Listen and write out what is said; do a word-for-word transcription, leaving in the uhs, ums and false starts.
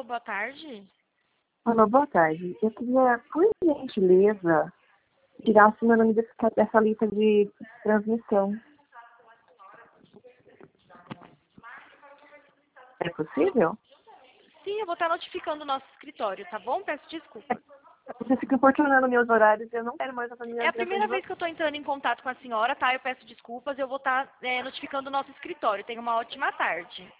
Alô, boa tarde. Alô, boa tarde. Eu queria, por gentileza, tirar o meu nome dessa, dessa lista de transmissão. É possível? Sim, eu vou estar notificando o nosso escritório, tá bom? Peço desculpa. Você fica importunando meus horários e eu não quero mais essa minha É a ligação de primeira vez você. que eu estou entrando em contato com a senhora, tá? Eu peço desculpas, eu vou estar é, notificando o nosso escritório. Tenha uma ótima tarde.